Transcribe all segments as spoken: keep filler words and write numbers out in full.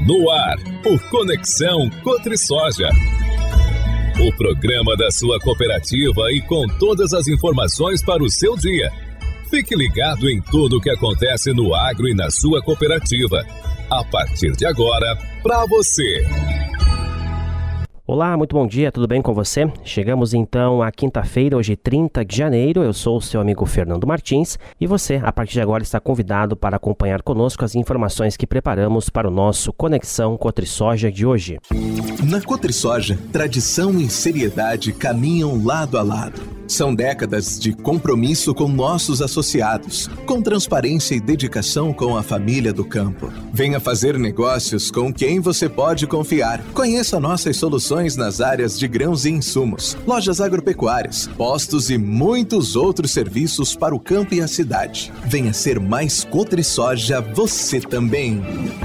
No ar, o Conexão Cotrisoja. O programa da sua cooperativa e com todas as informações para o seu dia. Fique ligado em tudo o que acontece no agro e na sua cooperativa. A partir de agora, para você. Olá, muito bom dia, tudo bem com você? Chegamos então à quinta-feira, hoje trinta de janeiro, eu sou o seu amigo Fernando Martins e você, a partir de agora, está convidado para acompanhar conosco as informações que preparamos para o nosso Conexão Cotrisoja de hoje. Na Cotrisoja, tradição e seriedade caminham lado a lado. São décadas de compromisso com nossos associados, com transparência e dedicação com a família do campo. Venha fazer negócios com quem você pode confiar. Conheça nossas soluções nas áreas de grãos e insumos, lojas agropecuárias, postos e muitos outros serviços para o campo e a cidade. Venha ser mais Cotrisoja você também.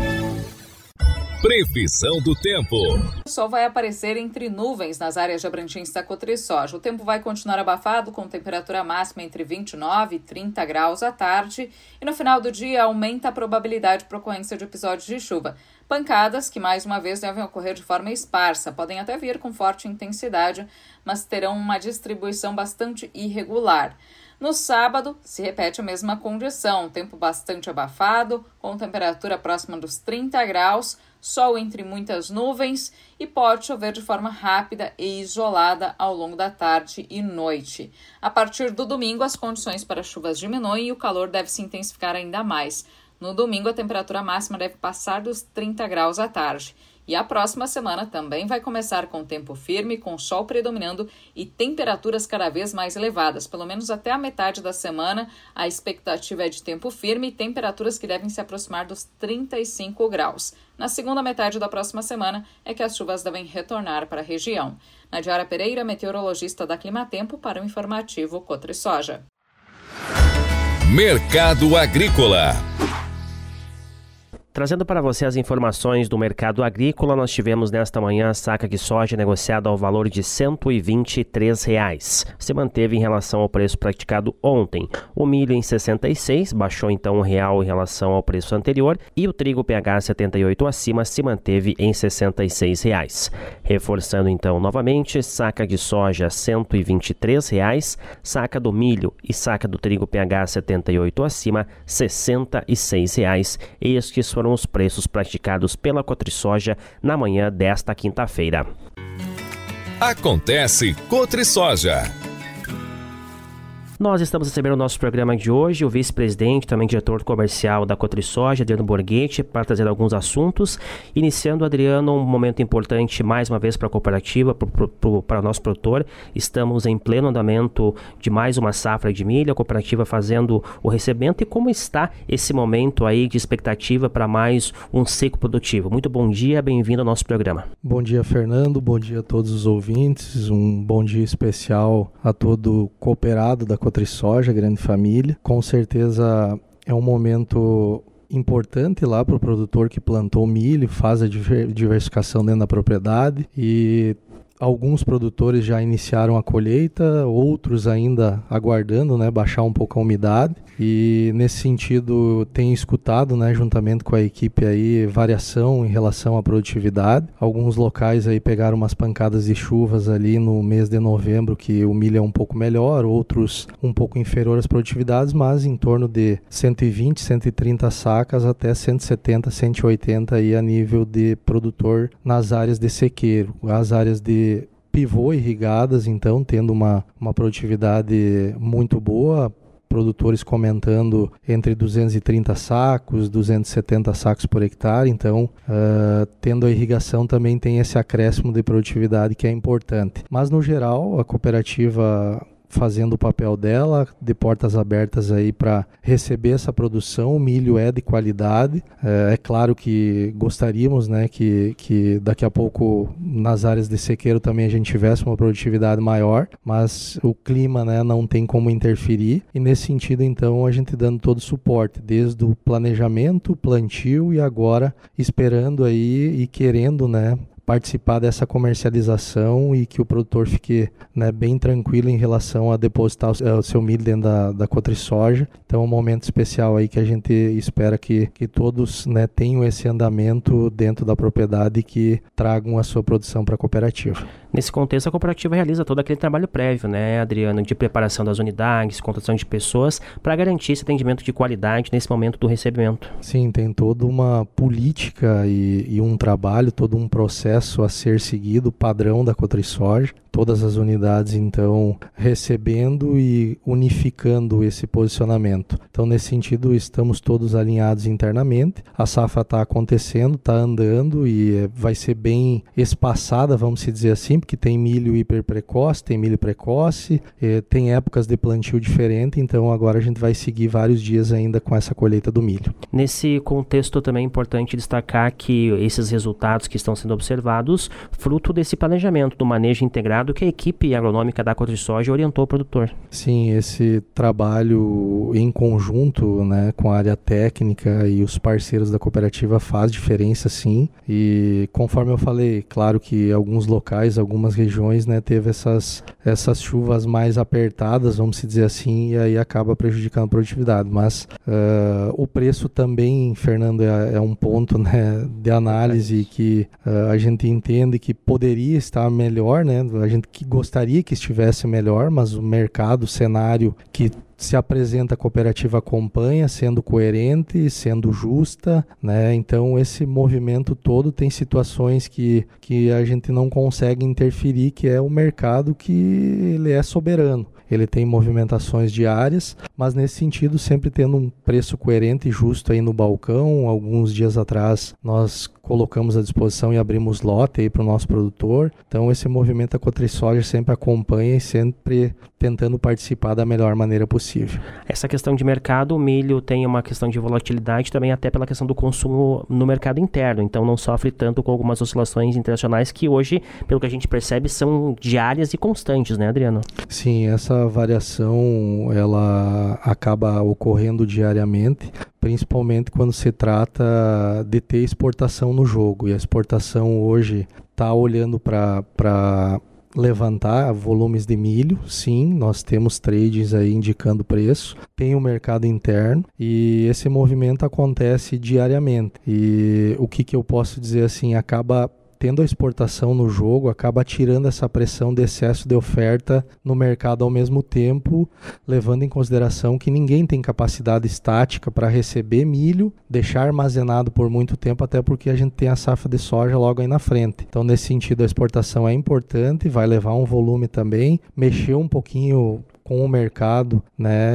Previsão do tempo. O sol vai aparecer entre nuvens nas áreas de abrangência da Cotrisoja. O tempo vai continuar abafado, com temperatura máxima entre vinte e nove e trinta graus à tarde. E no final do dia, aumenta a probabilidade de ocorrência de episódios de chuva. Pancadas que, mais uma vez, devem ocorrer de forma esparsa. Podem até vir com forte intensidade, mas terão uma distribuição bastante irregular. No sábado, se repete a mesma condição, tempo bastante abafado, com temperatura próxima dos trinta graus, sol entre muitas nuvens e pode chover de forma rápida e isolada ao longo da tarde e noite. A partir do domingo, as condições para chuvas diminuem e o calor deve se intensificar ainda mais. No domingo, a temperatura máxima deve passar dos trinta graus à tarde. E a próxima semana também vai começar com tempo firme, com sol predominando e temperaturas cada vez mais elevadas. Pelo menos até a metade da semana, a expectativa é de tempo firme e temperaturas que devem se aproximar dos trinta e cinco graus. Na segunda metade da próxima semana é que as chuvas devem retornar para a região. Nadiara Pereira, meteorologista da Climatempo, para o informativo Cotrisoja. Mercado Agrícola. Trazendo para você as informações do mercado agrícola, nós tivemos nesta manhã a saca de soja negociada ao valor de cento e vinte e três reais. Se manteve em relação ao preço praticado ontem. O milho em sessenta e seis, baixou então um real em relação ao preço anterior, e o trigo P H setenta e oito acima se manteve em sessenta e seis reais. Reforçando então novamente, saca de soja cento e vinte e três reais, saca do milho e saca do trigo P H setenta e oito acima, sessenta e seis reais. Estes foram os preços praticados pela Cotrisoja na manhã desta quinta-feira. Acontece Cotrisoja. Nós estamos recebendo o nosso programa de hoje, o vice-presidente, também diretor comercial da Cotrisoja, Adriano Borghetti, para trazer alguns assuntos. Iniciando, Adriano, um momento importante mais uma vez para a cooperativa, para o nosso produtor. Estamos em pleno andamento de mais uma safra de milho, a cooperativa fazendo o recebimento. E como está esse momento aí de expectativa para mais um ciclo produtivo? Muito bom dia, bem-vindo ao nosso programa. Bom dia, Fernando, bom dia a todos os ouvintes, um bom dia especial a todo cooperado da Cotrisoja, grande família. Com certeza é um momento importante lá para o produtor que plantou milho, faz a diversificação dentro da propriedade, e alguns produtores já iniciaram a colheita, outros ainda aguardando, né, baixar um pouco a umidade. E nesse sentido tenho escutado, né, juntamente com a equipe aí, variação em relação à produtividade. Alguns locais aí pegaram umas pancadas de chuvas ali no mês de novembro, que o milho é um pouco melhor, outros um pouco inferior às produtividades, mas em torno de cento e vinte, cento e trinta sacas até cento e setenta, cento e oitenta aí a nível de produtor nas áreas de sequeiro. As áreas de pivô irrigadas, então, tendo uma, uma produtividade muito boa, produtores comentando entre duzentos e trinta sacos, duzentos e setenta sacos por hectare. Então, uh, tendo a irrigação também tem esse acréscimo de produtividade que é importante. Mas, no geral, a cooperativa fazendo o papel dela, de portas abertas aí para receber essa produção. O milho é de qualidade. É, é claro que gostaríamos, né, que, que daqui a pouco nas áreas de sequeiro também a gente tivesse uma produtividade maior, mas o clima, né, não tem como interferir, e nesse sentido então a gente dando todo o suporte, desde o planejamento, plantio e agora esperando aí e querendo, né, participar dessa comercialização e que o produtor fique, né, bem tranquilo em relação a depositar o, o seu milho dentro da, da Cotrisoja. Então é um momento especial aí que a gente espera que, que todos, né, tenham esse andamento dentro da propriedade e que tragam a sua produção para a cooperativa. Nesse contexto, a cooperativa realiza todo aquele trabalho prévio, né, Adriano, de preparação das unidades, contratação de pessoas, para garantir esse atendimento de qualidade nesse momento do recebimento. Sim, tem toda uma política e, e um trabalho, todo um processo a ser seguido, padrão da Cotrisoja. Todas as unidades, então, recebendo e unificando esse posicionamento. Então, nesse sentido, estamos todos alinhados internamente. A safra está acontecendo, está andando e vai ser bem espaçada, vamos dizer assim, porque tem milho hiper precoce, tem milho precoce, tem épocas de plantio diferente, então agora a gente vai seguir vários dias ainda com essa colheita do milho. Nesse contexto também é importante destacar que esses resultados que estão sendo observados, fruto desse planejamento do manejo integrado que a equipe agronômica da Cotrisoja orientou o produtor. Sim, esse trabalho em conjunto, né, com a área técnica e os parceiros da cooperativa faz diferença, sim. E conforme eu falei, claro que alguns locais, algumas regiões, né, teve essas, essas chuvas mais apertadas, vamos dizer assim, e aí acaba prejudicando a produtividade. Mas uh, o preço também, Fernando, é, é um ponto, né, de análise que uh, a gente entende que poderia estar melhor, né? A gente que gostaria que estivesse melhor, mas o mercado, o cenário que se apresenta a cooperativa acompanha, sendo coerente, sendo justa, né? Então esse movimento todo tem situações que, que a gente não consegue interferir, que é o mercado que ele é soberano. Ele tem movimentações diárias, mas nesse sentido sempre tendo um preço coerente e justo aí no balcão. Alguns dias atrás nós colocamos à disposição e abrimos lote aí para o nosso produtor. Então esse movimento a Cotrisoja sempre acompanha e sempre tentando participar da melhor maneira possível. Essa questão de mercado, o milho tem uma questão de volatilidade também até pela questão do consumo no mercado interno, então não sofre tanto com algumas oscilações internacionais que hoje, pelo que a gente percebe, são diárias e constantes, né, Adriano? Sim, essa variação ela acaba ocorrendo diariamente, principalmente quando se trata de ter exportação no jogo, e a exportação hoje está olhando para levantar volumes de milho. Sim, nós temos trades aí indicando preço, tem o mercado interno e esse movimento acontece diariamente. E o que, que eu posso dizer assim, acaba tendo a exportação no jogo, acaba tirando essa pressão de excesso de oferta no mercado ao mesmo tempo, levando em consideração que ninguém tem capacidade estática para receber milho, deixar armazenado por muito tempo, até porque a gente tem a safra de soja logo aí na frente. Então, nesse sentido, a exportação é importante, vai levar um volume também, mexer um pouquinho com o mercado, né,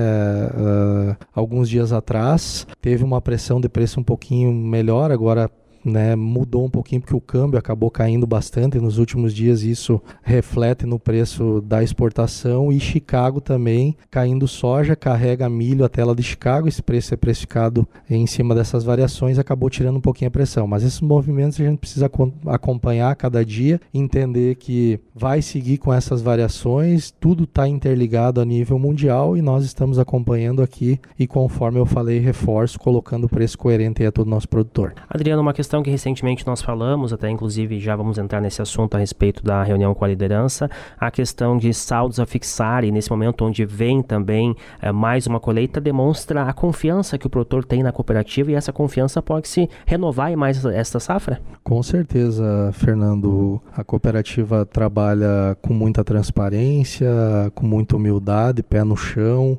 uh, alguns dias atrás, teve uma pressão de preço um pouquinho melhor, agora né, mudou um pouquinho porque o câmbio acabou caindo bastante nos últimos dias, isso reflete no preço da exportação. E Chicago também caindo soja, carrega milho até lá de Chicago, esse preço é precificado em cima dessas variações, acabou tirando um pouquinho a pressão, mas esses movimentos a gente precisa acompanhar cada dia, entender que vai seguir com essas variações, tudo está interligado a nível mundial e nós estamos acompanhando aqui e, conforme eu falei, reforço, colocando o preço coerente aí a todo nosso produtor. Adriano, uma questão que recentemente nós falamos, até inclusive já vamos entrar nesse assunto a respeito da reunião com a liderança, a questão de saldos a fixar, e nesse momento onde vem também é, mais uma colheita, demonstra a confiança que o produtor tem na cooperativa, e essa confiança pode se renovar em mais esta safra? Com certeza, Fernando. A cooperativa trabalha com muita transparência, com muita humildade, pé no chão,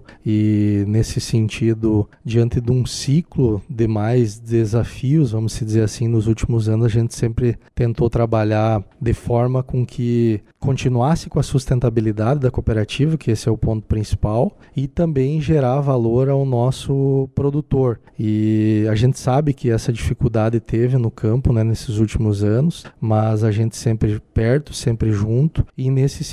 e nesse sentido, diante de um ciclo de mais desafios, vamos dizer assim, nos últimos anos a gente sempre tentou trabalhar de forma com que continuasse com a sustentabilidade da cooperativa, que esse é o ponto principal, e também gerar valor ao nosso produtor. E a gente sabe que essa dificuldade teve no campo, né, nesses últimos anos, mas a gente sempre perto, sempre junto, e nesse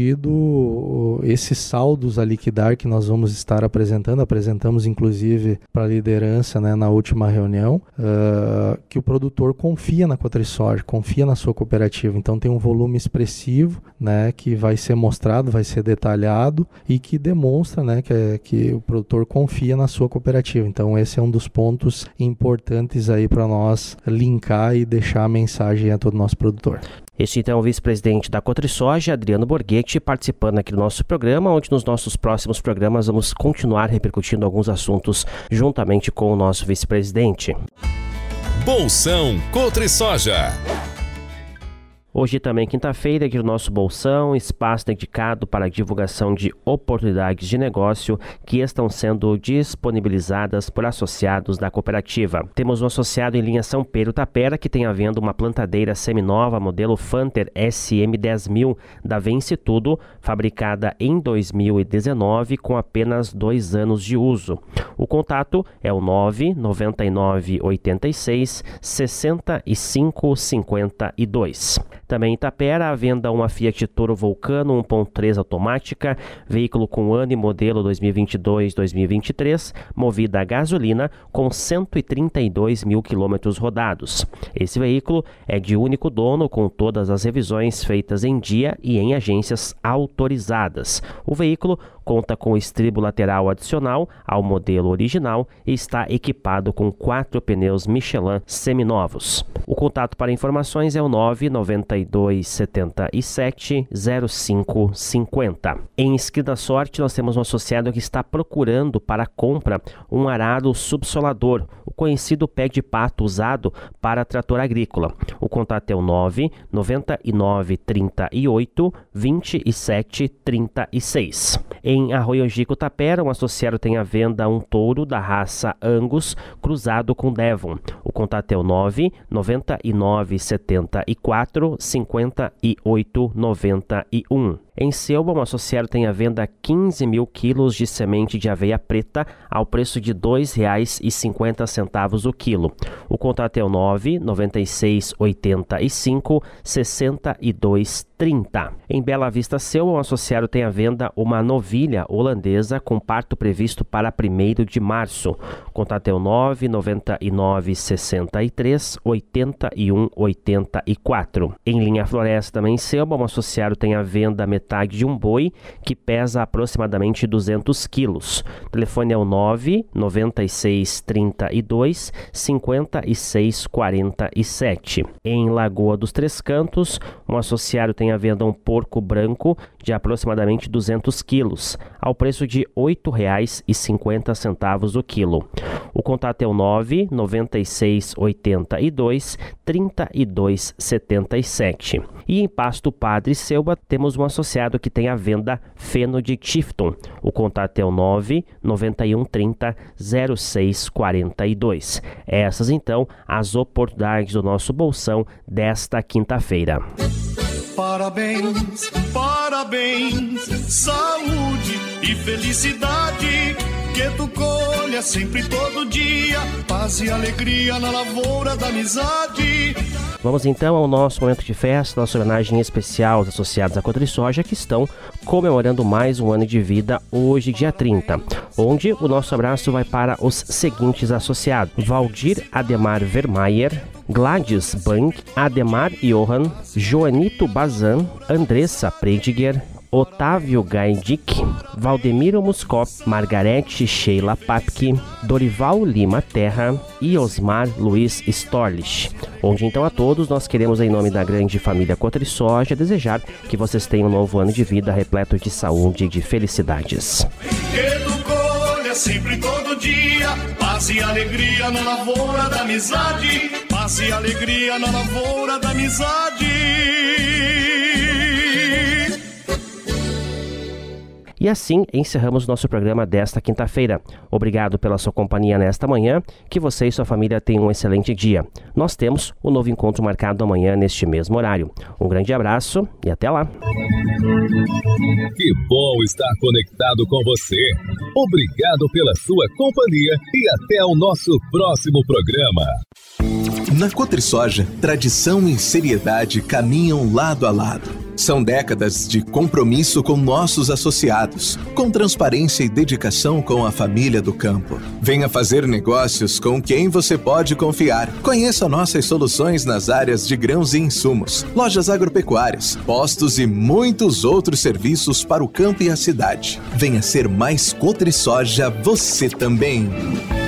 sentido, esses saldos a liquidar que nós vamos estar apresentando, apresentamos inclusive para a liderança, né, na última reunião, uh, que o produtor produtor confia na Cotrisoja, confia na sua cooperativa. Então tem um volume expressivo, né, que vai ser mostrado, vai ser detalhado e que demonstra, né, que, é, que o produtor confia na sua cooperativa. Então esse é um dos pontos importantes aí para nós linkar e deixar a mensagem a todo o nosso produtor. Este então é o vice-presidente da Cotrisoja, Adriano Borghetti, participando aqui do nosso programa, onde nos nossos próximos programas vamos continuar repercutindo alguns assuntos juntamente com o nosso vice-presidente. Bolsão Cotrisoja. Hoje também quinta-feira, aqui no nosso Bolsão, espaço dedicado para a divulgação de oportunidades de negócio que estão sendo disponibilizadas por associados da cooperativa. Temos um associado em linha São Pedro Tapera que tem à venda uma plantadeira seminova modelo Fanter S M dez mil da Vence Tudo, fabricada em dois mil e dezenove com apenas dois anos de uso. O contato é o nove nove nove oito seis seis cinco cinco dois. Também em Itapera, à venda uma Fiat Toro Vulcano um ponto três automática, veículo com ano e modelo dois mil e vinte e dois a dois mil e vinte e três, movida a gasolina com cento e trinta e dois mil quilômetros rodados. Esse veículo é de único dono, com todas as revisões feitas em dia e em agências autorizadas. O veículo conta com estribo lateral adicional ao modelo original e está equipado com quatro pneus Michelin seminovos. O contato para informações é o nove nove dois sete sete zero cinco cinco zero. Em Esquina Sorte, nós temos um associado que está procurando para compra um arado subsolador, o conhecido pé de pato usado para trator agrícola. O contato é o nove nove nove trinta e oito vinte e sete trinta e seis. Em Arroio Angico Tapera, um associado tem à venda um touro da raça Angus cruzado com Devon. O contato é o nove nove nove sete quatro cinquenta e oito noventa e um. Em Selva, um associado tem à venda quinze mil quilos de semente de aveia preta ao preço de dois reais e cinquenta centavos o quilo. O contato é o nove nove seis oito cinco sessenta e dois trinta. Em Bela Vista Selva, um associado tem à venda uma novilha holandesa com parto previsto para primeiro de março. O contato é o nove nove nove sessenta e três oitenta e um oitenta e quatro. Em Linha Floresta, também em Selva, um associado tem à venda metade de um boi que pesa aproximadamente duzentos quilos. O telefone é o nove nove seis trinta e dois cinquenta e seis quarenta e sete. Em Lagoa dos Três Cantos, um associado tem à venda um porco branco de aproximadamente duzentos quilos, ao preço de oito reais e cinquenta centavos o quilo. O contato é o nove nove seis oito dois trinta e dois setenta e sete. E em Pasto Padre Selva, temos um associado que tem à venda feno de Tifton. O contato é o nove nove um trinta zero seis quarenta e dois. Essas, então, as oportunidades do nosso Bolsão desta quinta-feira. Parabéns, parabéns, saúde e felicidade, que tu colha sempre todo dia, paz e alegria na lavoura da amizade. Vamos então ao nosso momento de festa, nossa homenagem especial aos associados à Cotrisoja que estão comemorando mais um ano de vida hoje, dia trinta, onde o nosso abraço vai para os seguintes associados: Valdir Ademar Vermaier, Gladys Bank, Ademar Johan, Joanito Bazan, Andressa Prediger, Otávio Gaidic, Valdemiro Muscop, Margarete Sheila Papke, Dorival Lima Terra e Osmar Luiz Storlich. Onde então a todos nós queremos, em nome da grande família Cotrisoja, desejar que vocês tenham um novo ano de vida repleto de saúde e de felicidades. Que tu colha sempre todo dia, paz e alegria na lavoura da amizade, paz e alegria na lavoura da amizade. E assim encerramos nosso programa desta quinta-feira. Obrigado pela sua companhia nesta manhã, que você e sua família tenham um excelente dia. Nós temos um novo encontro marcado amanhã neste mesmo horário. Um grande abraço e até lá. Que bom estar conectado com você. Obrigado pela sua companhia e até o nosso próximo programa. Na Cotrisoja, tradição e seriedade caminham lado a lado. São décadas de compromisso com nossos associados, com transparência e dedicação com a família do campo. Venha fazer negócios com quem você pode confiar. Conheça nossas soluções nas áreas de grãos e insumos, lojas agropecuárias, postos e muitos outros serviços para o campo e a cidade. Venha ser mais CotriSoja você também.